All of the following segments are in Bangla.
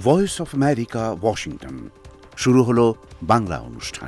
Voice of America, Washington. শুরু হলো বাংলা অনুষ্ঠান।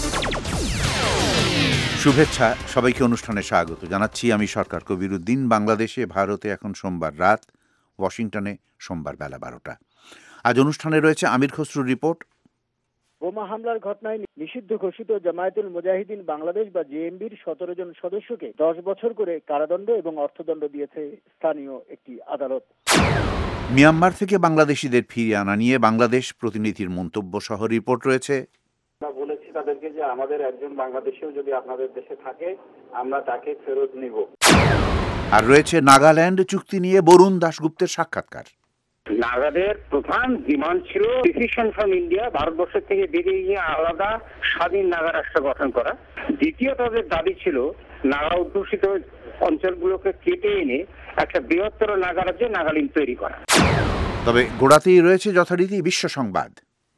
শুভেচ্ছা, সবাইকে অনুষ্ঠানে স্বাগত জানাচ্ছি। আমি সরকার কবিরউদ্দিন। বাংলাদেশে, ভারতে এখন সোমবার রাত, ওয়াশিংটনে সোমবার বেলা 12টা। আজ অনুষ্ঠানে রয়েছে আমির খসরুর রিপোর্ট। বোমা হামলার ঘটনায় নিষিদ্ধ ঘোষিত জামায়াতুল মুজাহিদিন বাংলাদেশ বা জেএমবির 17 জন সদস্যকে 10 বছর করে কারাদণ্ড এবং অর্থদণ্ড দিয়েছে স্থানীয় একটি আদালত। মিয়ানমার থেকে বাংলাদেশিদের ফিরিয়ে আনা নিয়ে বাংলাদেশ প্রতিনিধির মন্তব্য সহ রিপোর্ট রয়েছে। আমরা বলেছি তাদেরকে যে আমাদের একজন বাংলাদেশিও যদি আপনাদের দেশে থাকে আমরা তাকে ফেরত নিব। আর রয়েছে নাগাল্যান্ড চুক্তি নিয়ে বরুণ দাশগুপ্তের সাক্ষাৎকার। নাগাদের প্রধান ডিমান্ড ছিল ডিসিশন ফ্রম ইন্ডিয়া, ভারতবর্ষের থেকে বেরিয়ে গিয়ে আলাদা স্বাধীন নাগা রাষ্ট্র গঠন করা। দ্বিতীয় তাদের দাবি ছিল নাগা অধ্যুষিত অঞ্চলগুলোকে কেটে এনে একটা বৃহত্তর নাগা রাজ্যে নাগাল্যান্ড তৈরি করা। তবে গোড়াতেই রয়েছে যথারীতি বিশ্ব সংবাদ।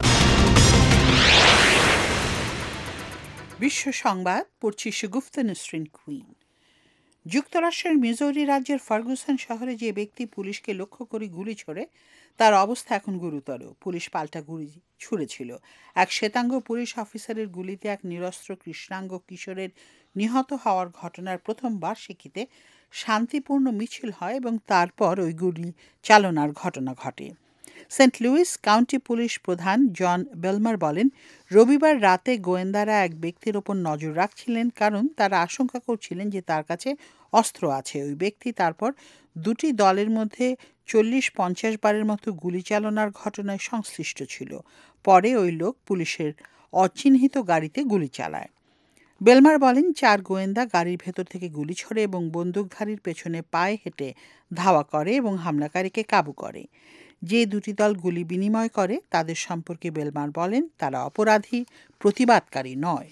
বিশ্ব সংবাদ পড়ছি সুগুফতা নসরিন কুইন। যুক্তরাষ্ট্রের মিজোরি রাজ্যের ফার্গুসন শহরে যে ব্যক্তি পুলিশকে লক্ষ্য করে গুলি ছোড়ে তার অবস্থা এখন গুরুতর। পুলিশ পাল্টা গুলি ছুড়েছিল। এক শ্বেতাঙ্গ পুলিশ অফিসারের গুলিতে এক নিরস্ত্র কৃষ্ণাঙ্গ কিশোরের নিহত হওয়ার ঘটনার প্রথম বার্ষিকীতে শান্তিপূর্ণ মিছিল হয় এবং তারপর ওই গুলি চালনার ঘটনা ঘটে। সেন্ট লুইস কাউন্টি পুলিশ প্রধান জন বেলমার বলেন, রবিবার রাতে গোয়েন্দারা এক ব্যক্তির ওপর নজর রাখছিলেন কারণ তারা আশঙ্কা করছিলেন যে তার কাছে অস্ত্র আছে। ওই ব্যক্তি তারপর দুটি দলের মধ্যে 40-50 বারের মতো গুলি চালনার ঘটনায় সংশ্লিষ্ট ছিল। পরে ওই লোক পুলিশের অচিহ্নিত গাড়িতে গুলি চালায়। বেলমার বলেন, 4 গোয়েন্দা গাড়ির ভেতর থেকে গুলি ছোড়ে এবং বন্দুকধারীর পেছনে পায়ে হেঁটে ধাওয়া করে এবং হামলাকারীকে কাবু করে। যে দুটি দল গুলি বিনিময় করে তাদের সম্পর্কে বেলমার বলেন তারা অপরাধী, প্রতিবাদকারী নয়।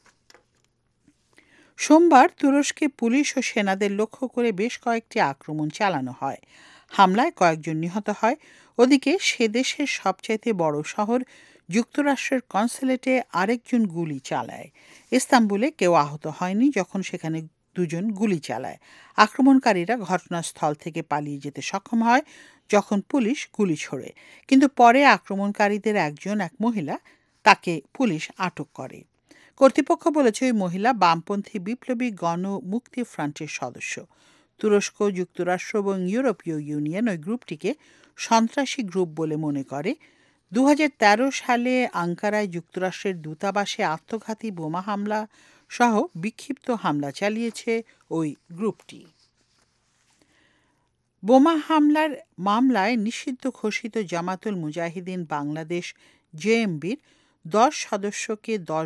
সোমবার তুরস্কে পুলিশ ও সেনাদের লক্ষ্য করে বেশ কয়েকটি আক্রমণ চালানো হয়। হামলায় কয়েকজন নিহত হয়। ওদিকে সে দেশের সবচাইতে বড় শহর যুক্তরাষ্ট্রের কনসুলেটে আরেকজন গুলি চালায়। ইস্তাম্বুলে কেউ আহত হয়নি যখন সেখানে 2 জন গুলি চালায়। আক্রমণকারীরা ঘটনাস্থল থেকে পালিয়ে যেতে সক্ষম হয় যখন পুলিশ গুলি ছোড়ে, কিন্তু পরে আক্রমণকারীদের এক মহিলা, তাকে পুলিশ আটক করে। কর্তৃপক্ষ বলেছে ওই মহিলা বামপন্থী বিপ্লবী গণমুক্তি ফ্রন্টের সদস্য। তুরস্ক, যুক্তরাষ্ট্র এবং ইউরোপীয় ইউনিয়ন ওই গ্রুপটিকে সন্ত্রাসী গ্রুপ বলে মনে করে। 2013 সালে আঙ্কারায় যুক্তরাষ্ট্রের দূতাবাসে আত্মঘাতী বোমা হামলা সহ বিক্ষিপ্ত হামলা চালিয়েছে ওই গ্রুপটি। বোমা হামলার মামলায় নিষিদ্ধ ঘোষিত জামাতুল মুজাহিদিন বাংলাদেশ জেএমবির 10 সদস্যকে 10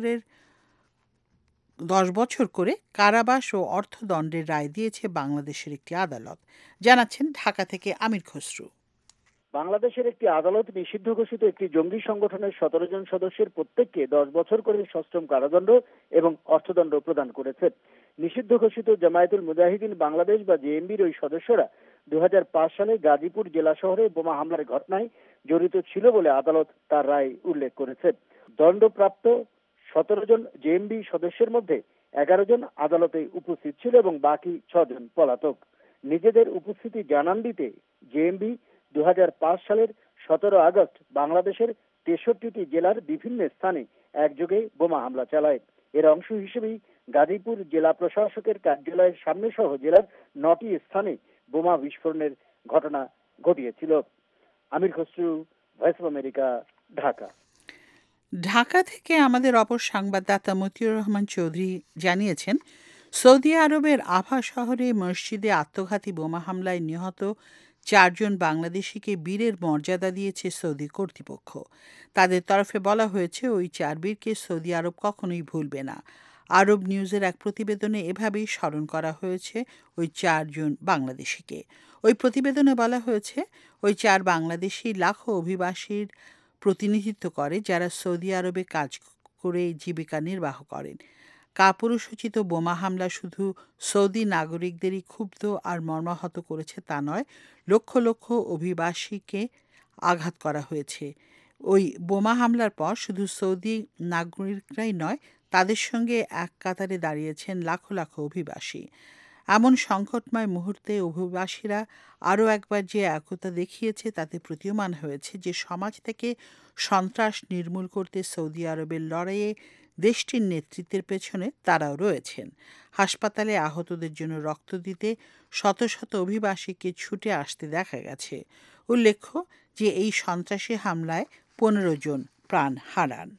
বছর করে কারাবাস ও অর্থদণ্ডের রায় দিয়েছে বাংলাদেশের একটি আদালত। জানাচ্ছেন ঢাকা থেকে আমির খসরু। বাংলাদেশের একটি আদালত নিষিদ্ধ ঘোষিত একটি জঙ্গি সংগঠনের 17 জন সদস্যের প্রত্যেককে 10 বছর করে সশ্রম কারাদণ্ড এবং অর্থদণ্ড প্রদান করেছে। নিষিদ্ধ ঘোষিত জামায়াতুল মুজাহিদিন বাংলাদেশ বা জেএমবির ওই সদস্যরা 2005 সালে গাজীপুর জেলা শহরে বোমা হামলার ঘটনায় জড়িত ছিল বলে আদালত তার রায় উল্লেখ করেছে। দণ্ডপ্রাপ্ত 17 জন জেএমবি সদস্যের মধ্যে 11 জন আদালতে উপস্থিত ছিল এবং বাকি 6 জন পলাতক। নিজেদের উপস্থিতি জানান দিতে জেএমবি 2005 সালের 17 আগস্ট বাংলাদেশের 63টি জেলার বিভিন্ন স্থানে একযোগে বোমা হামলা চালায়। এর অংশ হিসেবেই গাজীপুর জেলা প্রশাসকের কার্যালয়ের সামনে সহ জেলার 9টি স্থানে বোমা বিস্ফোরণের ঘটনা ঘটিয়েছিল। Amir Khasru, Voice of America, Dhaka. Dhaka থেকে আমাদের অপর সংবাদদাতা মতিউর রহমান চৌধুরী জানিয়েছেন, সৌদি আরবের আভা শহরে মসজিদে আত্মঘাতী বোমা হামলায় নিহত 4 জন বাংলাদেশিকে বীরের মর্যাদা দিয়েছে সৌদি কর্তৃপক্ষ। তাদের তরফে বলা হয়েছে ওই 4 বীরকে সৌদি আরব কখনোই ভুলবে না। আরব নিউজের এক প্রতিবেদনে এভাবেই স্মরণ করা হয়েছে ওই 4 জন বাংলাদেশিকে। ওই প্রতিবেদনে বলা হয়েছে ওই 4 বাংলাদেশি লাখো অভিবাসীর প্রতিনিধিত্ব করে যারা সৌদি আরবে কাজ করে জীবিকা নির্বাহ করেন। কাপুরুষোচিত বোমা হামলা শুধু সৌদি নাগরিকদেরই ক্ষুব্ধ আর মর্মাহত করেছে তা নয়, লক্ষ লক্ষ অভিবাসীকে আঘাত করা হয়েছে। ওই বোমা হামলার পর শুধু সৌদি নাগরিকরাই নয়, তাদের সঙ্গে এক কাতারে দাঁড়িয়েছেন লাখো লাখো অভিবাসী। এমন সংকটময় মুহূর্তে অভিবাসীরা আরও একবার যে একতা দেখিয়েছে তাতে প্রতীয়মান হয়েছে যে সমাজ থেকে সন্ত্রাস নির্মূল করতে সৌদি আরবের লড়াইয়ে দেশটির নেতৃত্বের পেছনে তারাও রয়েছেন। হাসপাতালে আহতদের জন্য রক্ত দিতে শত শত অভিবাসীকে ছুটে আসতে দেখা গেছে। উল্লেখ্য যে এই সন্ত্রাসী হামলায় 15 জন প্রাণ হারান।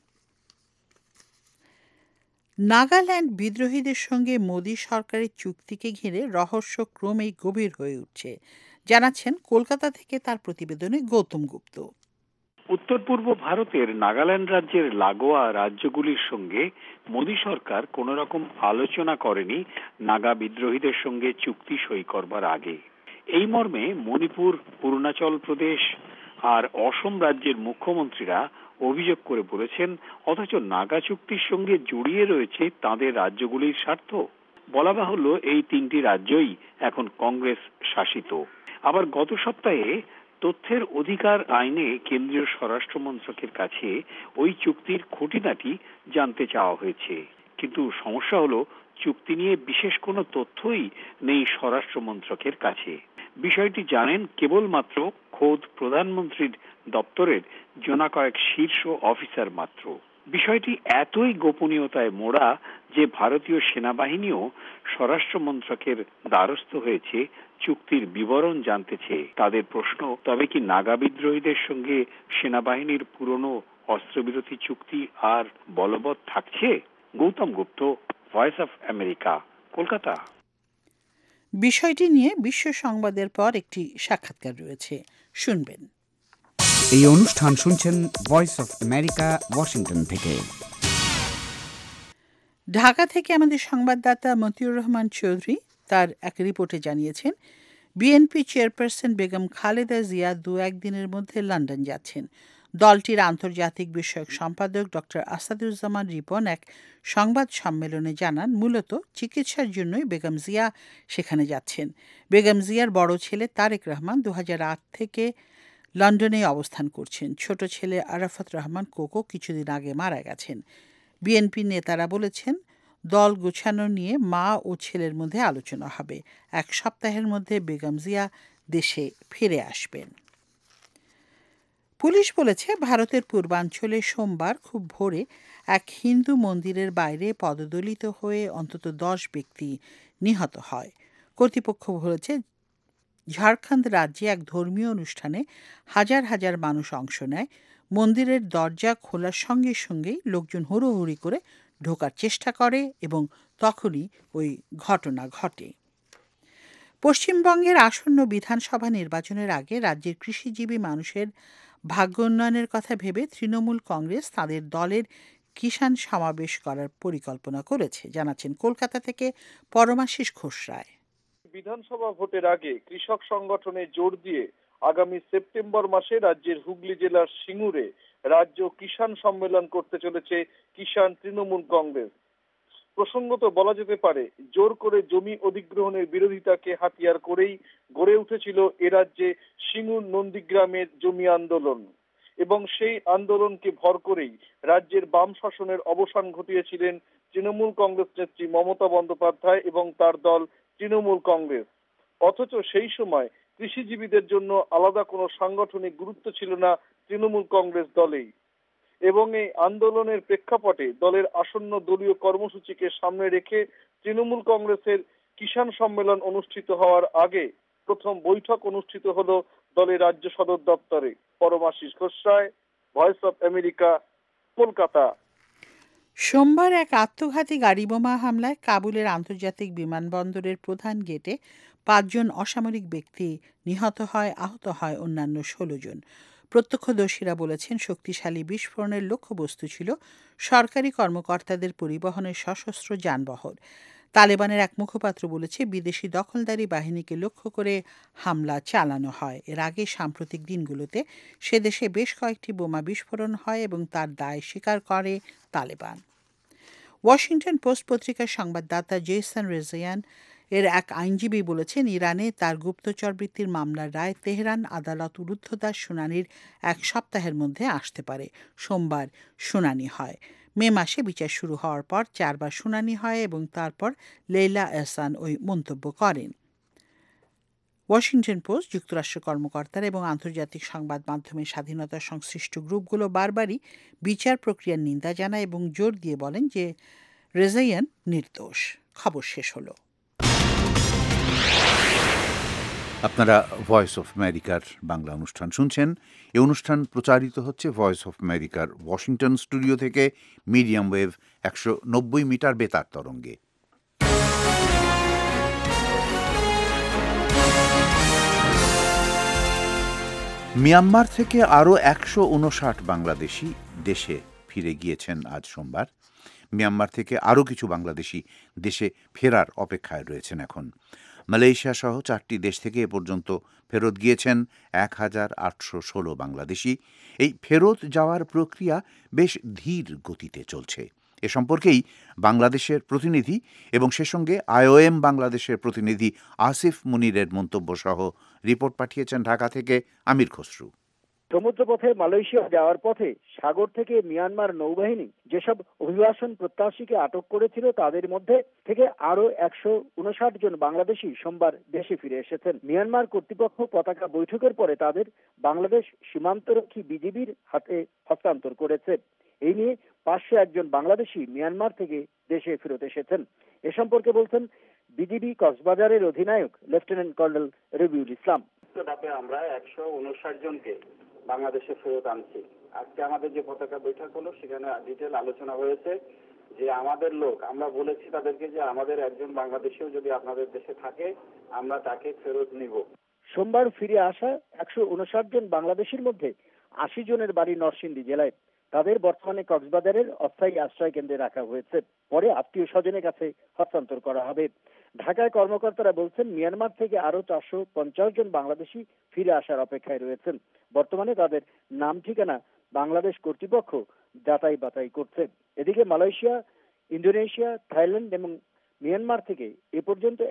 নাগাল্যান্ড বিদ্রোহীদের সঙ্গে মোদী সরকারের চুক্তিকে ঘিরে রহস্য ক্রমেই গভীর হয়ে উঠছে, জানাচ্ছেন কলকাতা থেকে তার প্রতিবেদনে গৌতম গুপ্ত। উত্তর পূর্ব ভারতের নাগাল্যান্ড রাজ্যের লাগোয়া রাজ্যগুলির সঙ্গে মোদী সরকার কোনো রকম আলোচনা করেনি নাগা বিদ্রোহীদের সঙ্গে চুক্তি সই করবার আগে। এই মর্মে মণিপুর, অরুণাচল প্রদেশ আর অসম রাজ্যের মুখ্যমন্ত্রীরা অভিযোগ করে বলেছেন, অথচ নাগা চুক্তির সঙ্গে জড়িয়ে রয়েছে তাদের রাজ্যগুলির স্বার্থ। বলা বাহুল্য এই তিনটি রাজ্যই এখন কংগ্রেস শাসিত। আবার গত সপ্তাহে তথ্যের অধিকার আইনে কেন্দ্রীয় স্বরাষ্ট্র মন্ত্রকের কাছে ওই চুক্তির খুঁটিনাটি জানতে চাওয়া হয়েছে, কিন্তু সমস্যা হলো চুক্তি নিয়ে বিশেষ কোনো তথ্যই নেই স্বরাষ্ট্র মন্ত্রকের কাছে। বিষয়টি জানেন কেবলমাত্র খোদ প্রধানমন্ত্রীর দপ্তরের জনা কয়েক শীর্ষ অফিসার মাত্র। বিষয়টি এতই গোপনীয়তায় মোড়া যে ভারতীয় সেনাবাহিনীও স্বরাষ্ট্র মন্ত্রকের দ্বারস্থ হয়েছে চুক্তির বিবরণ জানতে চেয়ে। তাদের প্রশ্ন, তবে কি নাগা বিদ্রোহীদের সঙ্গে সেনাবাহিনীর পুরনো অস্ত্রবিরতি চুক্তি আর বলবৎ থাকছে? Gautam Gupta, Voice of America, Kolkata. বিষয়টি নিয়ে বিশ্ব সংবাদের পর একটি সাক্ষাৎকার রয়েছে, শুনবেন। এই অনুষ্ঠান শুনছেন ভয়েস অফ আমেরিকা, ওয়াশিংটন থেকে। ঢাকা থেকে আমাদের সংবাদদাতা মতিউর রহমান চৌধুরী তার এক রিপোর্টে জানিয়েছেন, বিএনপি চেয়ারপারসন বেগম খালেদা জিয়া 2-1 দিনের মধ্যে লন্ডন যাচ্ছেন। দলটির আন্তর্জাতিক বিষয়ক সম্পাদক ডক্টর আসাদুজ্জামান রিপন এক সংবাদ সম্মেলনে জানান, মূলত চিকিৎসার জন্যই বেগম জিয়া সেখানে যাচ্ছেন। বেগম জিয়ার বড় ছেলে তারেক রহমান 2008 থেকে লন্ডনে অবস্থান করছেন। ছোট ছেলে আরাফাত রহমান কোকো কিছুদিন আগে মারা গেছেন। বিএনপি নেতারা বলেছেন, দল গোছানো নিয়ে মা ও ছেলের মধ্যে আলোচনা হবে। 1 সপ্তাহের মধ্যে বেগম জিয়া দেশে ফিরে আসবেন। পুলিশ বলেছে, ভারতের পূর্বাঞ্চলে সোমবার খুব ভোরে এক হিন্দু মন্দিরের বাইরে পদদলিত হয়ে অন্তত 10 ব্যক্তি নিহত হয়। কর্তৃপক্ষ বলেছে, ঝাড়খণ্ড রাজ্যে এক ধর্মীয় অনুষ্ঠানে হাজার হাজার মানুষ অংশ নেয়। মন্দিরের দরজা খোলার সঙ্গে সঙ্গেই লোকজন হুড়োহুড়ি করে ঢোকার চেষ্টা করে এবং তখনই ওই ঘটনা ঘটে। পশ্চিমবঙ্গের আসন্ন বিধানসভা নির্বাচনের আগে রাজ্যের কৃষিজীবী মানুষের ভাগ্য উন্নয়নের কথা ভেবে তৃণমূল কংগ্রেস তাদের দলের কিষাণ সমাবেশ করার পরিকল্পনা করেছে, জানাচ্ছেন কলকাতা থেকে পরমাশিস ঘোষরায়। বিধানসভা ভোটের আগে কৃষক সংগঠনে জোর দিয়ে আগামী সেপ্টেম্বর মাসে রাজ্যের হুগলি জেলার সিঙ্গুরে রাজ্য কিষাণ সম্মেলন করতে চলেছে কিষাণ তৃণমূল কংগ্রেস। প্রসঙ্গত বলা যেতে পারে, জোর করে জমি অধিগ্রহণের বিরোধিতাকে হাতিয়ার করেই গড়ে উঠেছিল এ রাজ্যে সিঙ্গুর নন্দীগ্রামের জমি আন্দোলন, এবং সেই আন্দোলনকে ভর করেই রাজ্যের বাম শাসনের অবসান ঘটিয়েছিলেন তৃণমূল কংগ্রেস নেত্রী মমতা বন্দ্যোপাধ্যায় এবং তার দল তৃণমূল কংগ্রেস। অথচ সেই সময় কৃষিজীবীদের জন্য আলাদা কোনো সাংগঠনিক গুরুত্ব ছিল না তৃণমূল কংগ্রেস দলেই, এবং এই আন্দোলনের প্রেক্ষাপটে দলের আসন্ন দলীয় কর্মসূচিকে সামনে রেখে তৃণমূল কংগ্রেসের কিষাণ সম্মেলন অনুষ্ঠিত হওয়ার আগে প্রথম বৈঠক অনুষ্ঠিত হলো দলের রাজ্য সদর দপ্তরে। Paramashis Ghoshray, Voice of America, Kolkata. সোমবার এক আত্মঘাতী গাড়িবোমা হামলায় কাবুলের আন্তর্জাতিক বিমানবন্দরের প্রধান গেটে 5 জন অসামরিক ব্যক্তি নিহত হয়, আহত হয় অন্যান্য 16 জন। প্রত্যক্ষদর্শীরা বলেছেন, শক্তিশালী বিস্ফোরণের লক্ষ্যবস্তু ছিল সরকারি কর্মকর্তাদের পরিবহনের সশস্ত্র যানবাহন। তালেবানের এক মুখপাত্র বলেছে, বিদেশি দখলদারি বাহিনীকে লক্ষ্য করে হামলা চালানো হয়। এর আগে সাম্প্রতিক দিনগুলোতে সে দেশে বেশ কয়েকটি বোমা বিস্ফোরণ হয় এবং তার দায় স্বীকার করে তালেবান। ওয়াশিংটন পোস্ট পত্রিকার সংবাদদাতা জেসন রেজিয়ান এর এক আইনজীবী বলেছেন, ইরানে তার গুপ্তচর বৃত্তির মামলার রায় তেহরান আদালত রুদ্ধদ্বার শুনানির 1 সপ্তাহের মধ্যে আসতে পারে। সোমবার শুনানি হয়। মে মাসে বিচার শুরু হওয়ার পর 4 বার শুনানি হয় এবং তারপর লেইলা এহসান ওই মন্তব্য করেন। ওয়াশিংটন পোস্ট, যুক্তরাষ্ট্র কর্মকর্তারা এবং আন্তর্জাতিক সংবাদ মাধ্যমের স্বাধীনতা সংশ্লিষ্ট গ্রুপগুলো বারবারই বিচার প্রক্রিয়ার নিন্দা জানায় এবং জোর দিয়ে বলেন যে রেজাইয়ান নির্দোষ। খবর শেষ হলো। আপনারা ভয়েস অফ আমেরিকার বাংলা অনুষ্ঠান শুনছেন। এই অনুষ্ঠান প্রচারিত হচ্ছে ভয়েস অফ আমেরিকার ওয়াশিংটন স্টুডিও থেকে মিডিয়াম ওয়েভ 190 মিটার বেতার তরঙ্গে। মিয়ানমার থেকে আরও 159 বাংলাদেশি দেশে ফিরে গিয়েছেন আজ সোমবার। মিয়ানমার থেকে আরও কিছু বাংলাদেশি দেশে ফেরার অপেক্ষায় রয়েছেন এখন। মালয়েশিয়া সহ 4টি দেশ থেকে এ পর্যন্ত ফেরত গিয়েছেন 1816 বাংলাদেশি। এই ফেরত যাওয়ার প্রক্রিয়া বেশ ধীর গতিতে চলছে। এ সম্পর্কেই বাংলাদেশের প্রতিনিধি এবং সে সঙ্গে IOM বাংলাদেশের প্রতিনিধি আসিফ মুনিরের মন্তব্য সহ রিপোর্ট পাঠিয়েছেন ঢাকা থেকে আমির খসরু। সমুদ্রপথে মালয়েশিয়া যাওয়ার পথে সাগর থেকে মিয়ানমার নৌবাহিনী যেসব অভিবাসন প্রত্যাশীকে আটক করেছিল তাদের মধ্যে থেকে আরো 159 জন বাংলাদেশি সোমবার দেশে ফিরে এসেছেন। মিয়ানমার কর্তৃপক্ষ পতাকা বৈঠকের পরে তাদের বাংলাদেশ সীমান্তরক্ষী বিজিবির হাতে হস্তান্তর করেছে। এই নিয়ে 501 জন বাংলাদেশি মিয়ানমার থেকে দেশে ফেরত এসেছেন। এ সম্পর্কে বলছেন বিজিবি কক্সবাজারের অধিনায়ক লেফটেন্যান্ট কর্নেল রবিউল ইসলাম। আমরা 159 জনকে বাংলাদেশে ফেরত আনছি। আজকে আমাদের যে পতাকা বৈঠক হলো সেখানে ডিটেল আলোচনা হয়েছে যে আমাদের লোক, আমরা বলেছি তাদেরকে যে আমাদের একজন বাংলাদেশিও যদি আপনাদের দেশে থাকে আমরা তাকে ফেরত নিব। সোমবার ফিরে আসা 159 জন বাংলাদেশির মধ্যে 80 জনের বাড়ি নরসিংদী জেলায়। তাদের বর্তমানে কক্সবাজারের অস্থায়ী আশ্রয় কেন্দ্রে রাখা হয়েছে, পরে আত্মীয় স্বজনের কাছে হস্তান্তর করা হবে। ঢাকায় কর্মকর্তারা বলছেন মিয়ানমার থেকে আরো 450 জন বাংলাদেশি ফিরে আসার অপেক্ষায় রয়েছেন। বর্তমানে তাদের নাম ঠিকানা বাংলাদেশ কর্তৃপক্ষ যাচাই বাছাই করছে। এদিকে মালয়েশিয়া, ইন্দোনেশিয়া, থাইল্যান্ড এবং মিয়ানমার থেকে এ পর্যন্ত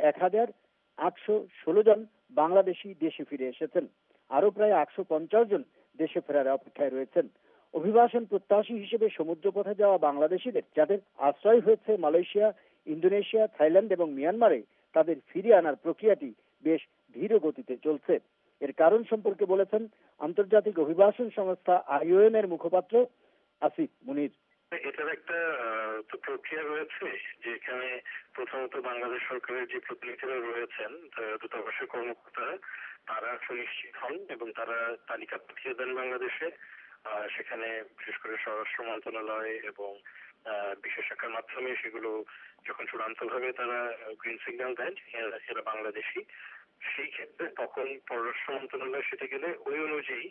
1816 জন বাংলাদেশি দেশে ফিরে এসেছেন। আরো প্রায় 150 জন দেশে ফেরার অপেক্ষায় রয়েছেন। অভিবাসন প্রত্যাশী হিসেবে সমুদ্রপথে যাওয়া বাংলাদেশিদের যাদের আশ্রয় হয়েছে মালয়েশিয়া, ইন্দোনেশিয়া, থাইল্যান্ড এবং মিয়ানমারে, তাদের ফিরিয়ে আনার প্রক্রিয়াটি বেশ ধীর গতিতে চলছে। এর কারণ সম্পর্কে বলেছেন আন্তর্জাতিক অভিবাসন সংস্থা IOM এর মুখপাত্র আসিফ মুনির। এটার একটা প্রক্রিয়া রয়েছে যেখানে প্রথমত বাংলাদেশ সরকারের যে প্রতিনিধিরা রয়েছেন, দূতাবাসের কর্মকর্তারা, তারা সুনিশ্চিত হন এবং তারা তালিকা পাঠিয়ে দেন বাংলাদেশে। সেখানে বিশেষ করে স্বরাষ্ট্র মন্ত্রণালয় এবং বিশেষ শাখার মাধ্যমে সেগুলো যখন চূড়ান্তভাবে তারা গ্রিন সিগন্যাল দেন এরা বাংলাদেশি, সেই ক্ষেত্রে তখন পররাষ্ট্র মন্ত্রণালয় সেটা গেলে ওই অনুযায়ী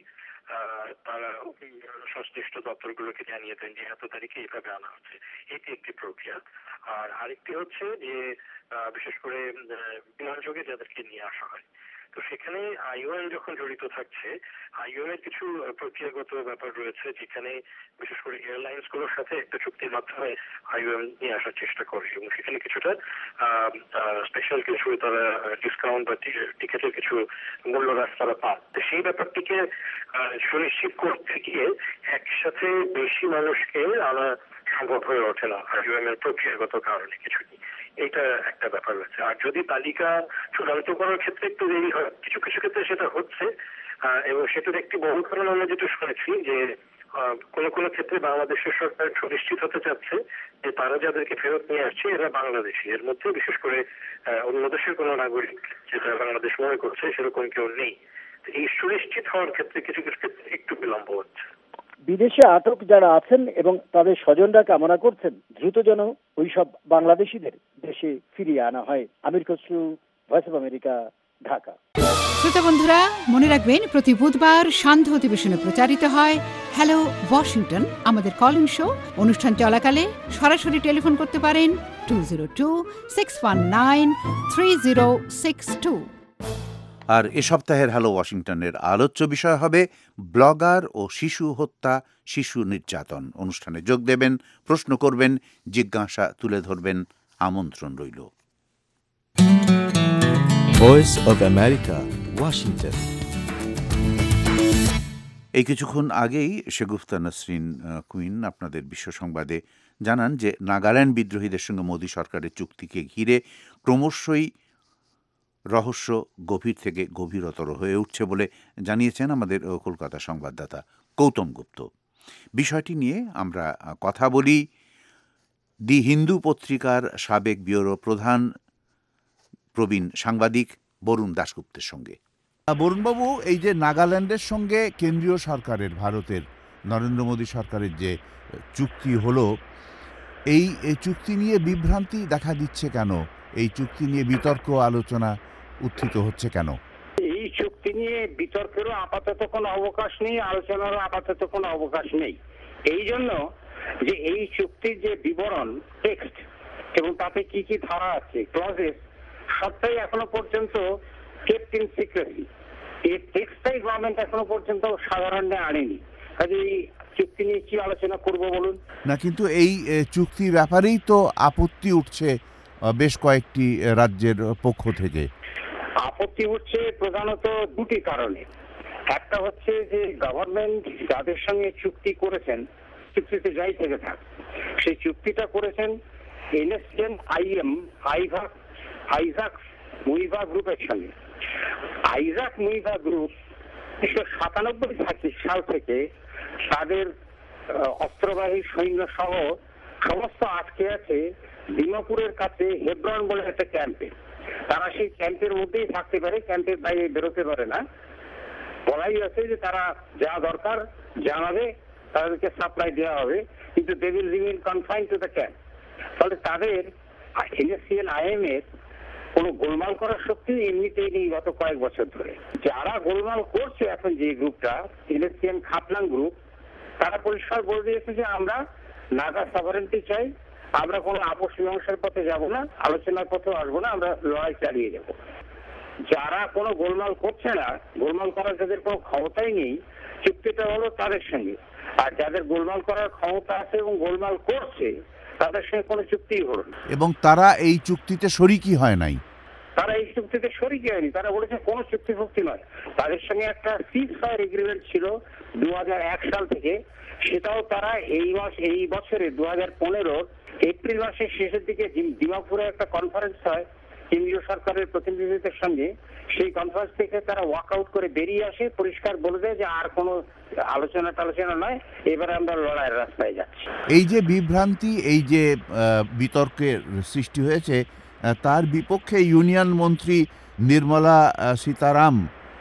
তারা সংশ্লিষ্ট দপ্তরগুলোকে জানিয়ে দেন যে এত তারিখে এইভাবে আনা হচ্ছে। এটি একটি প্রক্রিয়া। আর আরেকটি হচ্ছে যে বিশেষ করে বিমান যোগে যাদেরকে নিয়ে আসা হয়, তো সেখানে IOM যখন জড়িত থাকছে, IOM এর কিছু প্রক্রিয়াগত ব্যাপার রয়েছে যেখানে বিশেষ করে এয়ারলাইন্স গুলোর সাথে একটা চুক্তির মাধ্যমে IOM নিয়ে আসার চেষ্টা করে এবং সেখানে কিছুটা স্পেশাল কিছু তারা ডিসকাউন্ট বা টিকিটের কিছু মূল্য হ্রাস তারা পান। তো সেই ব্যাপারটিকে সুনিশ্চিত করতে গিয়ে একসাথে বেশি মানুষকে আনা সম্ভব হয়ে ওঠে না IOM এর প্রক্রিয়াগত কারণে কিছু। এটা একটা ব্যাপার রয়েছে। আর যদি তালিকা চূড়ান্ত করার ক্ষেত্রে একটু দেরি হয়, কিছু কিছু ক্ষেত্রে সেটা হচ্ছে, এবং সেটার একটি বড় কারণ আমরা যেটা শুনেছি যে কোনো কোনো ক্ষেত্রে বাংলাদেশের সরকার সুনিশ্চিত হতে চাচ্ছে যে তারা যাদেরকে ফেরত নিয়ে আসছে এরা বাংলাদেশি। এর মধ্যে বিশেষ করে অন্য দেশের কোনো নাগরিক যেটা বাংলাদেশ মনে করছে সেরকম কেউ নেই। এই সুনিশ্চিত হওয়ার ক্ষেত্রে কিছু কিছু ক্ষেত্রে একটু বিলম্ব হচ্ছে। বিদেশে আটক যারা আছেন এবং তাদের স্বজনরা কামনা করছেন দ্রুত যেন ওইসব বাংলাদেশিদের দেশে ফিরিয়ে আনা হয়। Amir Khasru, Voice of America, Dhaka. শ্রোতা বন্ধুরা, মনে রাখবেন প্রতি বুধবার সান্ধ্য অধিবেশনে প্রচারিত হয় হ্যালো ওয়াশিংটন, আমাদের কল ইন শো। অনুষ্ঠান চলাকালে সরাসরি টেলিফোন করতে পারেন 202-619-3062। আর এ সপ্তাহের হ্যালো ওয়াশিংটনের আলোচ্য বিষয় হবে ব্লগার ও শিশু হত্যা, শিশু নির্যাতন। অনুষ্ঠানে যোগ দেবেন, প্রশ্ন করবেন, জিজ্ঞাসা তুলে ধরবেন, আমন্ত্রণ রইল। Voice of America, Washington. এই কিছুক্ষণ আগেই শেগুফতা নসরিন কুইন আপনাদের বিশ্ব সংবাদে জানান যে নাগাল্যান্ড বিদ্রোহীদের সঙ্গে মোদী সরকারের চুক্তিকে ঘিরে ক্রমশই রহস্য গভীর থেকে গভীরতর হয়ে উঠছে বলে জানিয়েছেন আমাদের কলকাতা সংবাদদাতা গৌতম গুপ্ত। বিষয়টি নিয়ে আমরা কথা বলি দি হিন্দু পত্রিকার সাবেক ব্যুরো প্রধান প্রবীণ সাংবাদিক বরুণ দাশগুপ্তের সঙ্গে। বরুণবাবু, এই যে নাগাল্যান্ডের সঙ্গে কেন্দ্রীয় সরকারের, ভারতের নরেন্দ্র মোদী সরকারের যে চুক্তি হলো, এই চুক্তি নিয়ে বিভ্রান্তি দেখা দিচ্ছে কেন? এই চুক্তি নিয়ে বিতর্ক আলোচনা উত্থিত হচ্ছে কেন? এই চুক্তি নিয়ে বিতর্কেরও আপাতত কোনো অবকাশ নেই, আলোচনারও আপাতত কোনো অবকাশ নেই। এই জন্য যে এই চুক্তির যে বিবরণ, টেক্সট এবং তাতে কি কি ধারা আছে, ক্লজেস, সবটাই এখনো পর্যন্ত কেপ্ট ইন সিক্রেসি। এই টেক্সটাই গভর্নমেন্ট এখনো পর্যন্ত সাধারণে আনেনি। কাজে এই চুক্তি নিয়ে কি আলোচনা করব বলুন? না, কিন্তু এই চুক্তির ব্যাপারেই তো আপত্তি উঠছে বেশ কয়েকটি রাজ্যের পক্ষ থেকে। আপত্তি উঠছে প্রধানত দুটি কারণে। একটা হচ্ছে যে গভর্নমেন্ট যাদের সঙ্গে চুক্তি করেছেন, চুক্তিতে যাই থেকে থাক, সেই চুক্তিটা করেছেন NSCN IM আইজাক মুইভা গ্রুপের সঙ্গে। আইজাক মুইভা গ্রুপ 1997 সাল থেকে তাদের অস্ত্রবাহী সৈন্য সহ সমস্ত আটকে আছে দিমাপুরের কাছে হেব্রন বলে একটা ক্যাম্পে। তারা সেই ক্যাম্পের মধ্যেই থাকতে পারে, ক্যাম্পের বাইরে বেরোতে পারে না। বলাই আছে যে তারা যা দরকার জানাবে, তাদেরকে সাপ্লাই দেওয়া হবে, কিন্তু they will remain confined to the camp. ফলে তাদের NSCN IM এর কোনো গোলমাল করার শক্তি এমনিতেই নেই গত কয়েক বছর ধরে। যারা গোলমাল করছে এখন, যে গ্রুপটা NSCN খাপলাং গ্রুপ, তারা পরিষ্কার বলে দিয়েছে যে আমরা নাগা সভারেন্টি চাই, আমরা কোনো আপোষ মীমাংসার পথে যাব না, আলোচনার পথে আসবো না, আমরা লড়াই চালিয়ে যাব। যারা কোনো গোলমাল করছে না, গোলমাল করার যাদের কোনো ক্ষমতাই নেই, চুক্তিটা হলো তাদের সঙ্গে। আর যাদের গোলমাল করার ক্ষমতা আছে এবং গোলমাল করছে, তাদের সঙ্গে কোনো চুক্তিই হলো না। এবং তারা এই চুক্তিতে শরিকই হয় নাই। তারা এই চুক্তিতে শরিকই হয়নি। তারা বলেছে কোনো চুক্তি ফুক্তি নয়। তাদের সঙ্গে একটা সিজ ফায়ার এগ্রিমেন্ট ছিল 2001 সাল থেকে, সেটাও তারা এই বছরে 2015 এপ্রিল মাসের শেষের দিকে দিমাপুরে একটা কনফারেন্স হয় কেন্দ্রীয় সরকারের প্রতিনিধিদের সঙ্গে। সেই কনফারেন্স থেকে তারা ওয়াক আউট করে বেরিয়ে আসে, পরিষ্কার বলে দেয় যে আর কোনো আলোচনা নয়, এবারে আমরা লড়াইয়ের রাস্তায় যাচ্ছি। এই যে বিভ্রান্তি, এই যে বিতর্কের সৃষ্টি হয়েছে, তার বিপক্ষে ইউনিয়ন মন্ত্রী নির্মলা সীতারাম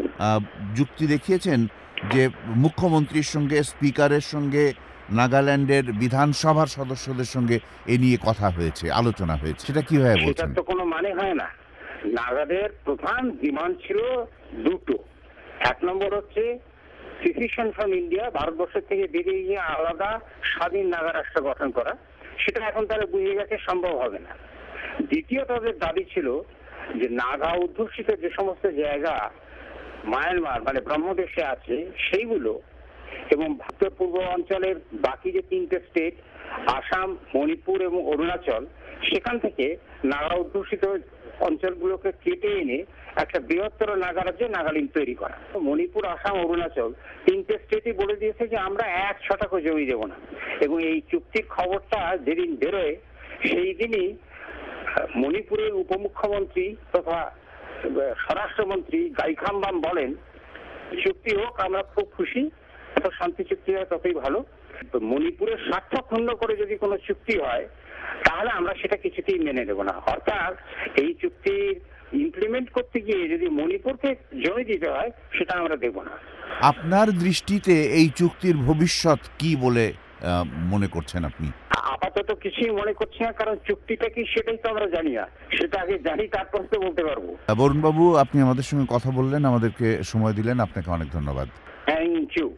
যুক্তি দেখিয়েছেন যে মুখ্যমন্ত্রীর সঙ্গে, স্পিকারের সঙ্গে, নাগাল্যান্ডের বিধানসভার সদস্যদের সঙ্গে এ নিয়ে কথা হয়েছে, আলোচনা হয়েছে। সেটা কিভাবে বলছেন? সেটা তো কোনো মানে হয় না। নাগাদের প্রধান ডিমান্ড ছিল দুটো। এক নম্বর হচ্ছে সিসিশন ফ্রম ইন্ডিয়া, ভারতবর্ষের থেকে বেরিয়ে গিয়ে আলাদা স্বাধীন নাগা রাষ্ট্র গঠন করা। সেটা এখন তারা বুঝে গেছে সম্ভব হবে না। দ্বিতীয় তাদের দাবি ছিল যে নাগা অধ্যুষিত যে সমস্ত জায়গা মায়ানমার মানে ব্রহ্মদেশে আছে, সেইগুলো এবং উত্তর পূর্ব অঞ্চলের বাকি যে 3টে স্টেট, আসাম, মণিপুর এবং অরুণাচল, সেখান থেকে নাগা অধ্যুষিত অঞ্চলগুলোকে কেটে এনে একটা বৃহত্তর নাগা রাজ্য নাগাল্যান্ড তৈরি করা। মণিপুর, আসাম, অরুণাচল 3টে স্টেটই বলে দিয়েছে যে আমরা 1 শতাংশ জমি দেব না। এবং এই চুক্তির খবরটা যেদিন বেরোয়, সেই দিনই মণিপুরের উপমুখ্যমন্ত্রী তথা স্বরাষ্ট্রমন্ত্রী গাইখাম্বাম বলেন, চুক্তি হোক, আমরা খুব খুশি, এত শান্তি চুক্তি হয় ততই ভালো। মণিপুরের স্বার্থ ক্ষুণ্ণ করে যদি কোনো চুক্তি হয়, তাহলে আমরা সেটা কিছুতেই মেনে নেব না। অর্থাৎ এই চুক্তির ইমপ্লিমেন্ট করতে গিয়ে যদি মণিপুরকে জমি দিতে হয়, সেটা আমরা দেব না। আপনার দৃষ্টিতে এই চুক্তির ভবিষ্যৎ কি বলে মনে করছেন আপনি? আপাতত কিছুই মনে করছি না, কারণ চুক্তিটা কি সেটাই তো আমরা জানি না। সেটা আগে জানি, তারপর তো বলতে পারবো। বরুণবাবু, আপনি আমাদের সঙ্গে কথা বললেন, আমাদেরকে সময় দিলেন, আপনাকে অনেক ধন্যবাদ। Thank you.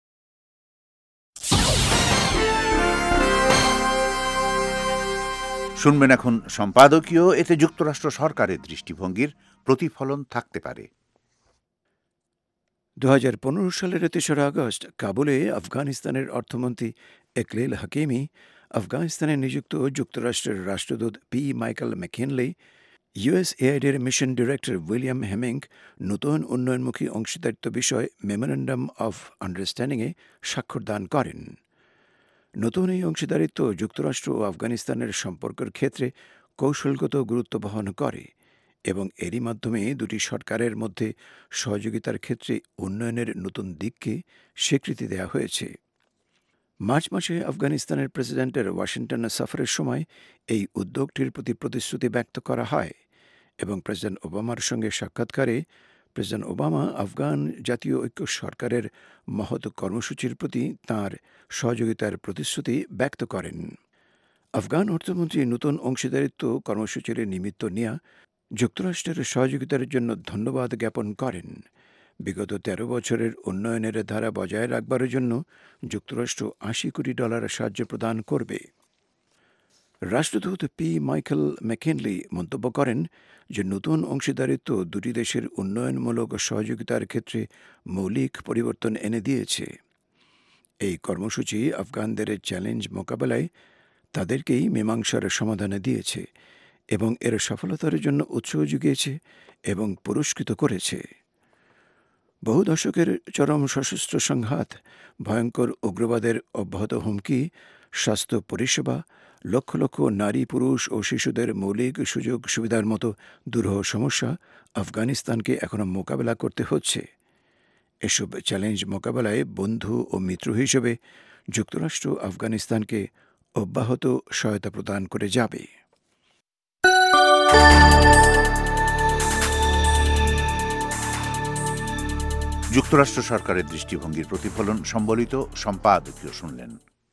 শুনবেন এখন সম্পাদকীয়। এতে যুক্তরাষ্ট্র সরকারের দৃষ্টিভঙ্গির প্রতিফলন থাকতে পারে। 2015 সালের 3রা আগস্ট কাবুলে আফগানিস্তানের অর্থমন্ত্রী একলিল হাকিমি, আফগানিস্তানে নিযুক্ত যুক্তরাষ্ট্রের রাষ্ট্রদূত পি. মাইকেল ম্যাকিনলি ইউএসএআইডির মিশন ডিরেক্টর উইলিয়াম হেমিং নতুন উন্নয়নমুখী অংশীদারিত্ব বিষয়ে মেমোরেন্ডাম অফ আন্ডারস্ট্যান্ডিংয়ে স্বাক্ষর দান করেন। নতুন এই অংশীদারিত্ব যুক্তরাষ্ট্র ও আফগানিস্তানের সম্পর্কের ক্ষেত্রে কৌশলগত গুরুত্ব বহন করে এবং এরই মাধ্যমে দুটি সরকারের মধ্যে সহযোগিতার ক্ষেত্রে উন্নয়নের নতুন দিককে স্বীকৃতি দেওয়া হয়েছে। মার্চ মাসে আফগানিস্তানের প্রেসিডেন্টের ওয়াশিংটন সফরের সময় এই উদ্যোগটির প্রতি প্রতিশ্রুতি ব্যক্ত করা হয় এবং প্রেসিডেন্ট ওবামার সঙ্গে সাক্ষাৎকারে প্রেসিডেন্ট ওবামা আফগান জাতীয় ঐক্য সরকারের মহৎ কর্মসূচির প্রতি তাঁর সহযোগিতার প্রতিশ্রুতি ব্যক্ত করেন। আফগান অর্থমন্ত্রী নতুন অংশীদারিত্ব কর্মসূচির নিমিত্ত নেয়া যুক্তরাষ্ট্রের সহযোগিতার জন্য ধন্যবাদ জ্ঞাপন করেন। বিগত ১৩ বছরের উন্নয়নের ধারা বজায় রাখবার জন্য যুক্তরাষ্ট্র $৮০ কোটি সাহায্য প্রদান করবে। রাষ্ট্রদূত পি. মাইকেল ম্যাকিনলি মন্তব্য করেন যে নতুন অংশীদারিত্ব দুটি দেশের উন্নয়নমূলক সহযোগিতার ক্ষেত্রে মৌলিক পরিবর্তন এনে দিয়েছে। এই কর্মসূচি আফগানদের চ্যালেঞ্জ মোকাবেলায় তাদেরকেই মীমাংসার সমাধানে দিয়েছে এবং এর সফলতার জন্য উৎসাহ জুগিয়েছে এবং পুরস্কৃত করেছে। বহু দশকের চরম সশস্ত্র সংঘাত, ভয়ঙ্কর উগ্রবাদের অব্যাহত হুমকি, স্বাস্থ্য পরিষেবা, লক্ষ লক্ষ নারী, পুরুষ ও শিশুদের মৌলিক সুযোগ সুবিধার মতো দুরূহ সমস্যা আফগানিস্তানকে এখনও মোকাবেলা করতে হচ্ছে। এসব চ্যালেঞ্জ মোকাবেলায় বন্ধু ও মিত্র হিসেবে যুক্তরাষ্ট্র আফগানিস্তানকে অব্যাহত সহায়তা প্রদান করে যাবে। যুক্তরাষ্ট্র সরকারের দৃষ্টিভঙ্গির প্রতিফলন সম্বলিত সম্পাদকীয় শুনলেন।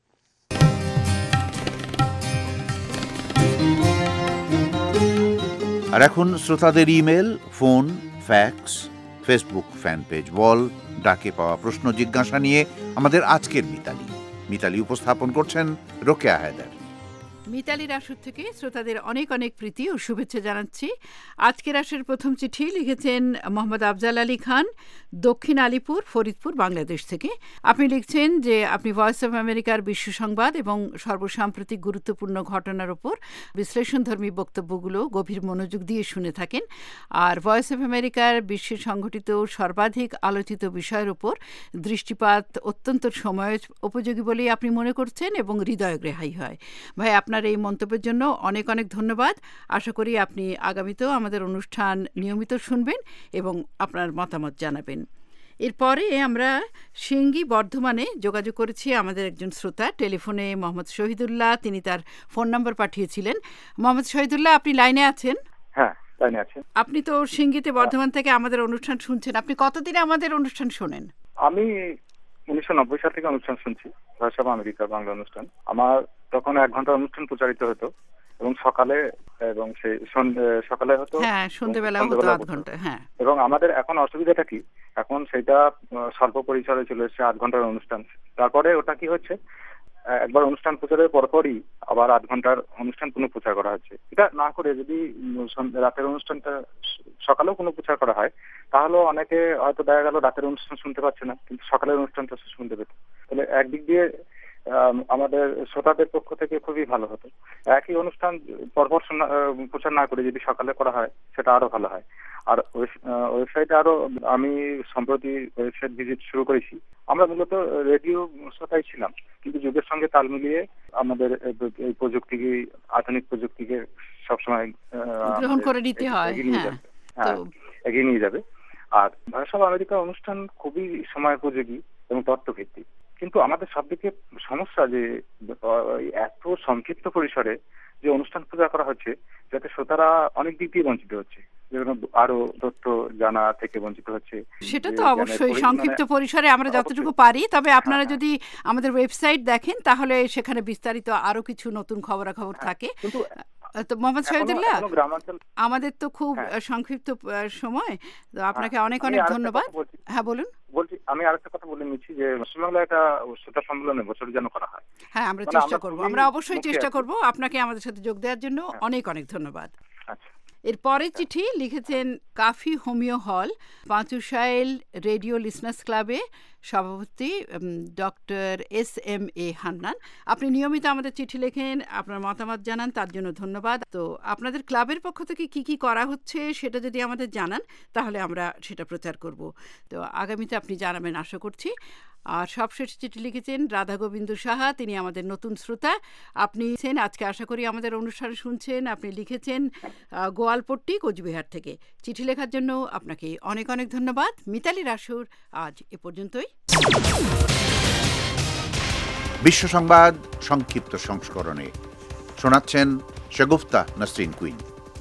আর এখন শ্রোতাদের email, phone, fax, Facebook fan page wall, ডাকে পাওয়া প্রশ্ন জিজ্ঞাসা নিয়ে আমাদের আজকের মিতালি উপস্থাপন করছেন রোকেয়া হায়দার। মিতালির আসর থেকে শ্রোতাদের অনেক অনেক প্রীতি ও শুভেচ্ছা জানাচ্ছি। আজকের আসরের প্রথম চিঠি লিখেছেন মোহাম্মদ আফজাল আলী খান, দক্ষিণ আলিপুর, ফরিদপুর, বাংলাদেশ থেকে। আপনি লিখছেন যে আপনি ভয়েস অফ আমেরিকার বিশ্ব সংবাদ এবং সর্বসাম্প্রতিক গুরুত্বপূর্ণ ঘটনার ওপর বিশ্লেষণধর্মী বক্তব্যগুলো গভীর মনোযোগ দিয়ে শুনে থাকেন। আর ভয়েস অফ আমেরিকার বিশ্বে সংঘটিত সর্বাধিক আলোচিত বিষয়ের উপর দৃষ্টিপাত অত্যন্ত সময় উপযোগী বলেই আপনি মনে করছেন এবং হৃদয়গ্রাহী হয়। ভাই, আপনার এই মন্তব্যের জন্য অনেক অনেক ধন্যবাদ। আশা করি আপনি আগামীতেও আমাদের অনুষ্ঠান নিয়মিত শুনবেন এবং আপনার মতামত জানাবেন। এরপরে আমরা সিঙ্গি, বর্ধমানে যোগাযোগ করেছি আমাদের একজন শ্রোতা, টেলিফোনে মোহাম্মদ শহীদুল্লাহ, তিনি তার ফোন নাম্বার পাঠিয়েছিলেন। মোহাম্মদ শহীদুল্লাহ, আপনি লাইনে আছেন? হ্যাঁ, লাইনে আছেন। আপনি তো সিঙ্গিতে, বর্ধমান থেকে আমাদের অনুষ্ঠান শুনছেন। আপনি কতদিনে আমাদের অনুষ্ঠান শোনেন? আমি 1990 সাল থেকে অনুষ্ঠান শুনছি, ভয়েস অফ আমেরিকার বাংলা অনুষ্ঠান। আমার তখন 1 ঘন্টার অনুষ্ঠান প্রচারিত হতো এবং সকালে এবং সেই সকালে হতো, হ্যাঁ, সন্ধ্যাবেলা হতো 1 ঘন্টা। হ্যাঁ, এবং আমাদের এখন অসুবিধাটা কি, এখন সেটা স্বল্প পরিসরে চলে এসেছে 8 ঘন্টার অনুষ্ঠান। তারপরে ওটা কি হচ্ছে, একবার অনুষ্ঠান প্রচারের পরপরই আবার 8 ঘন্টার অনুষ্ঠান পুনঃপ্রচার করা হচ্ছে। এটা না করে যদি রাতের অনুষ্ঠানটা সকালেও পুনঃপ্রচার করা হয়, তাহলে অনেকে হয়তো দেখা গেল রাতের অনুষ্ঠান শুনতে পাচ্ছে না, কিন্তু সকালের অনুষ্ঠানটা শুনতে পেত। তাহলে একদিক দিয়ে আমাদের শ্রোতাদের পক্ষ থেকে খুবই ভালো হতো। একই অনুষ্ঠান পরপর প্রচার না করে যদি সকালে করা হয়, সেটা আরো ভালো হয়। আর ওয়েবসাইটে আরো আমি সম্প্রতি ওয়েবসাইট ভিজিট শুরু করেছি। আমরা মূলত রেডিও শ্রোতাই ছিলাম, কিন্তু যুগের সঙ্গে তাল মিলিয়ে আমাদের এই প্রযুক্তিকে, আধুনিক প্রযুক্তিকে সবসময় গ্রহণ করে নিতে হয়, এগিয়ে নিয়ে যাবে। আর ভয়েস অফ আমেরিকা অনুষ্ঠান খুবই সময়োপযোগী এবং তথ্যভিত্তিক, কিন্তু আমাদের সবদিকে সমস্যা যে এত সংক্ষিপ্ত পরিসরে যে অনুষ্ঠান প্রচার করা হচ্ছে, যাতে শ্রোতারা অনেক দিক দিয়ে বঞ্চিত হচ্ছে, যেমন আরো তথ্য জানা থেকে বঞ্চিত হচ্ছে। সেটা তো অবশ্যই সংক্ষিপ্ত পরিসরে আমরা যতটুকু পারি। তবে আপনারা যদি আমাদের ওয়েবসাইট দেখেন, তাহলে সেখানে বিস্তারিত আরো কিছু নতুন খবরাখবর থাকে। তো মোহাম্মদ শহীদুল্লাহ, আমাদের তো খুব সংক্ষিপ্ত সময়, তো আপনাকে অনেক অনেক ধন্যবাদ। হ্যাঁ, বলুন। বলছি, আমি আরেকটা কথা বলে নিচ্ছি যে পশ্চিমবাংলায় একটা শ্রোতা সম্মেলনে বছরে যেন করা হয়। হ্যাঁ, আমরা চেষ্টা করব, আমরা অবশ্যই চেষ্টা করব। আপনাকে আমাদের সাথে যোগ দেওয়ার জন্য অনেক অনেক ধন্যবাদ। আচ্ছা। এরপরে চিঠি লিখেছেন কাফি হোমিও হল, পাঁচুশাইল রেডিও লিসনার্স ক্লাবে সভাপতি ডক্টর SMA হান্নান। আপনি নিয়মিত আমাদের চিঠি লেখেন, আপনার মতামত জানান, তার জন্য ধন্যবাদ। তো আপনাদের ক্লাবের পক্ষ থেকে কি কি করা হচ্ছে সেটা যদি আমাদের জানান তাহলে আমরা সেটা প্রচার করব। তো আগামীতে আপনি জানাবেন আশা করছি। আর সবশেষ চিঠি লিখেছেন রাধা গোবিন্দ সাহা, তিনি আমাদের নতুন শ্রোতা। আপনি আজকে আশা করি আমাদের অনুষ্ঠান শুনছেন। আপনি লিখেছেন গোয়ালপট্টি, কোচবিহার থেকে। চিঠি লেখার জন্য আপনাকে অনেক অনেক ধন্যবাদ। মিতালি রাসুর আজ এ পর্যন্তই। বিশ্ব সংবাদ সংক্ষিপ্ত সংস্করণে শোনাচ্ছেন শাগুফতা নাসরিন কুইন।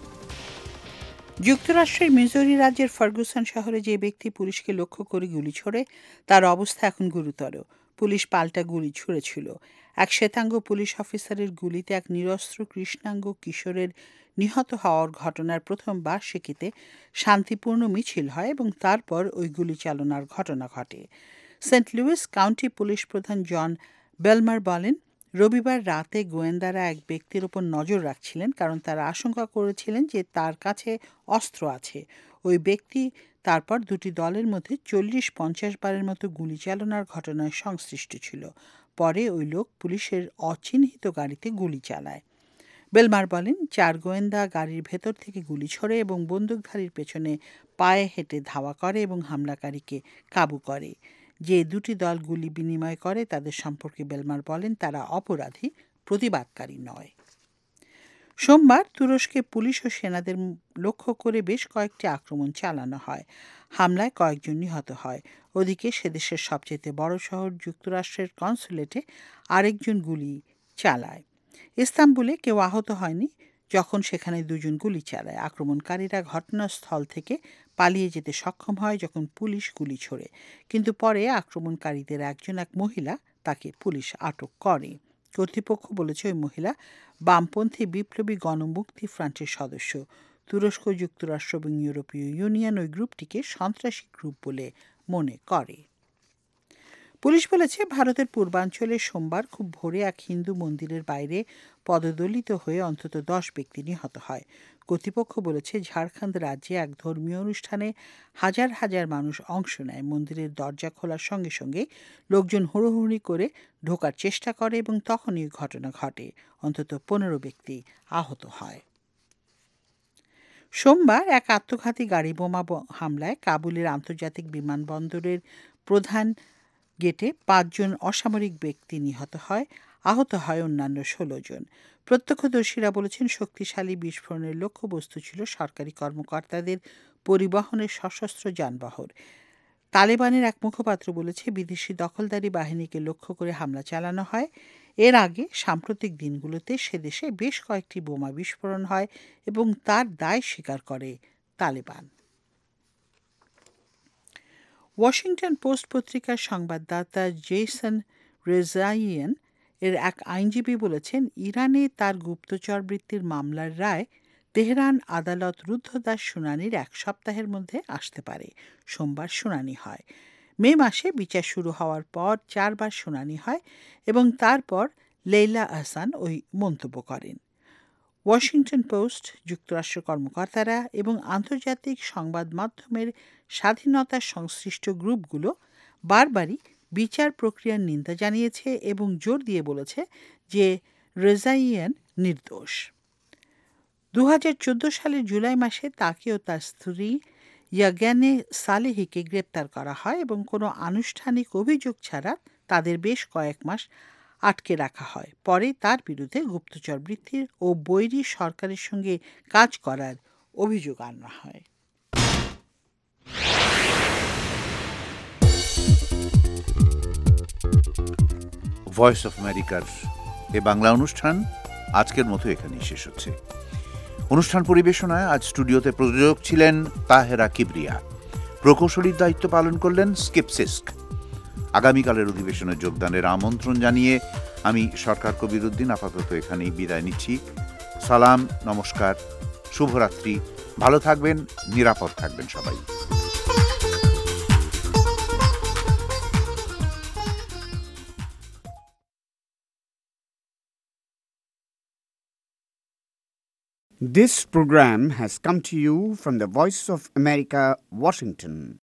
যুক্তরাষ্ট্রের মিজোরি রাজ্যের ফার্গুসন শহরে যে ব্যক্তি পুলিশকে লক্ষ্য করে গুলি ছোড়ে তার অবস্থা এখন গুরুতর। পুলিশ পাল্টা গুলি ছুড়েছিল। এক শ্বেতাঙ্গ পুলিশ অফিসারের গুলিতে এক নিরস্ত্র কৃষ্ণাঙ্গ কিশোরের নিহত হওয়ার ঘটনার প্রথম বার্ষিকীতে শান্তিপূর্ণ মিছিল হয় এবং তারপর ওই গুলি চালনার ঘটনা ঘটে। সেন্ট লুইস কাউন্টি পুলিশ প্রধান জন বেলমার বলেন, রবিবার রাতে গোয়েন্দারা এক ব্যক্তির ওপর নজর রাখছিলেন কারণ তারা আশঙ্কা করেছিলেন যে তার কাছে অস্ত্র আছে। ওই ব্যক্তি তারপর দুটি দলের মধ্যে 40-50 বারের মতো গুলি চালনার ঘটনায় সংশ্লিষ্ট ছিল। পরে ওই লোক পুলিশের অচিহ্নিত গাড়িতে গুলি চালায়। বেলমার বলেন, 4 গোয়েন্দা গাড়ির ভেতর থেকে গুলি ছোড়ে এবং বন্দুকধারীর পেছনে পায়ে হেঁটে ধাওয়া করে এবং হামলাকারীকে কাবু করে। যে দুটি দল গুলি বিনিময় করে তাদের সম্পর্কে বেলমার বলেন তারা অপরাধী, প্রতিবাদকারী নয়। সোমবার তুরস্কে পুলিশ ও সেনাদের লক্ষ্য করে বেশ কয়েকটি আক্রমণ চালানো হয়। হামলায় কয়েকজন নিহত হয়। ওদিকে সেদেশের সবচেয়ে বড় শহর যুক্তরাষ্ট্রের কনসুলেটে আরেকজন গুলি চালায়। ইস্তাম্বুলে কেউ আহত হয়নি যখন সেখানে 2 জন গুলি চালায়। আক্রমণকারীরা ঘটনাস্থল থেকে পালিয়ে যেতে সক্ষম হয় যখন পুলিশ গুলি ছোড়ে, কিন্তু পরে আক্রমণকারীদের একজন এক মহিলা, তাকে পুলিশ আটক করে। কর্তৃপক্ষ বলেছে ওই মহিলা বামপন্থী বিপ্লবী গণমুক্তি ফ্রন্টের সদস্য। তুরস্ক, যুক্তরাষ্ট্র এবং ইউরোপীয় ইউনিয়ন ওই গ্রুপটিকে সন্ত্রাসী গ্রুপ বলে মনে করে। পুলিশ বলেছে ভারতের পূর্বাঞ্চলে সোমবার খুব ভোরে এক হিন্দু মন্দিরের বাইরে পদদলিত হয়ে অন্তত 10 ব্যক্তি নিহত হয়। কর্তৃপক্ষ বলেছে ঝাড়খণ্ড রাজ্যে এক ধর্মীয় অনুষ্ঠানে হাজার হাজার মানুষ অংশ নেয়। মন্দিরের দরজা খোলার সঙ্গে সঙ্গে লোকজন হুড়োহুড়ি করে ঢোকার চেষ্টা করে এবং তখনই ঘটনা ঘটে। অন্তত 15 ব্যক্তি আহত হয়। সোমবার এক আত্মঘাতী গাড়ি বোমা হামলায় কাবুলের আন্তর্জাতিক বিমানবন্দরের প্রধান গেটে 5 জন অসামরিক ব্যক্তি নিহত হয়। আহত হয় অন্যান্য 16 জন। প্রত্যক্ষদর্শীরা বলেছেন শক্তিশালী বিস্ফোরণের লক্ষ্যবস্তু ছিল সরকারি কর্মকর্তাদের পরিবহনের সশস্ত্র যানবাহন। তালেবানের এক মুখপাত্র বলেছে বিদেশি দখলদারি বাহিনীকে লক্ষ্য করে হামলা চালানো হয়। এর আগে সাম্প্রতিক দিনগুলোতে সেদেশে বেশ কয়েকটি বোমা বিস্ফোরণ হয় এবং তার দায় স্বীকার করে তালেবান। ওয়াশিংটন পোস্ট পত্রিকার সংবাদদাতা জেসন রেজাইয়ান এর এক আইনজীবী বলেছেন ইরানে তার গুপ্তচর বৃত্তির মামলার রায় তেহরান আদালত রুদ্ধদ্বার শুনানির 1 সপ্তাহের মধ্যে আসতে পারে। সোমবার শুনানি হয়। মে মাসে বিচার শুরু হওয়ার পর 4 বার শুনানি হয় এবং তারপর লেইলা আহসান ওই মন্তব্য করেন। ওয়াশিংটন পোস্ট, যুক্তরাষ্ট্রের কর্মকর্তারা এবং আন্তর্জাতিক সংবাদ মাধ্যমের স্বাধীনতা সংশ্লিষ্ট গ্রুপগুলো বারবারই বিচার প্রক্রিয়ার নিন্দা জানিয়েছে এবং জোর দিয়ে বলেছে যে রেজাইয়ান নির্দোষ। 2014 সালের জুলাই মাসে তাকে ও তার স্ত্রী ইয়াগানে সালেহিকে গ্রেপ্তার করা হয় এবং কোনো আনুষ্ঠানিক অভিযোগ ছাড়া তাদের বেশ কয়েক মাস আটকে রাখা হয়। পরে তার বিরুদ্ধে গুপ্তচর বৃত্তির ও বৈরী সরকারের সঙ্গে কাজ করার অভিযোগ আনা হয়। ভয়েস অফ আমেরিকার এ বাংলা অনুষ্ঠান আজকের মতো এখানেই শেষ হচ্ছে। অনুষ্ঠান পরিবেশনায় আজ স্টুডিওতে প্রযোজক ছিলেন তাহেরা কিবরিয়া, প্রকৌশলীর দায়িত্ব পালন করলেন স্কিপ সিস্ক। আগামীকালের অধিবেশনে যোগদানের আমন্ত্রণ জানিয়ে আমি সরকার কবিরউদ্দিন আপাতত এখানেই বিদায় নিচ্ছি। সালাম, নমস্কার, শুভরাত্রি। ভালো থাকবেন, নিরাপদ থাকবেন সবাই। This program has come to you from the Voice of America, Washington.